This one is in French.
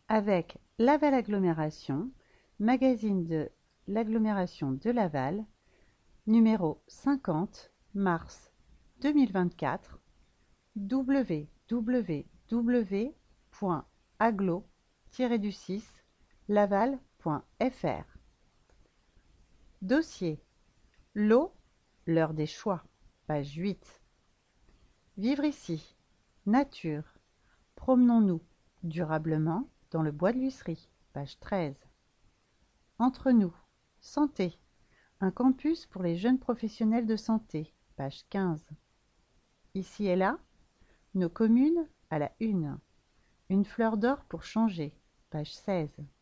avec Laval Agglomération, magazine de l'agglomération de Laval, numéro 50, mars 2024, www.aglo-laval.fr. Dossier L'eau, l'heure des choix, page 8. Vivre ici, nature, promenons-nous durablement dans le bois de Lucerie, page 13. Entre nous, santé, un campus pour les jeunes professionnels de santé, page 15. Ici et là, nos communes à la une fleur d'or pour changer, page 16.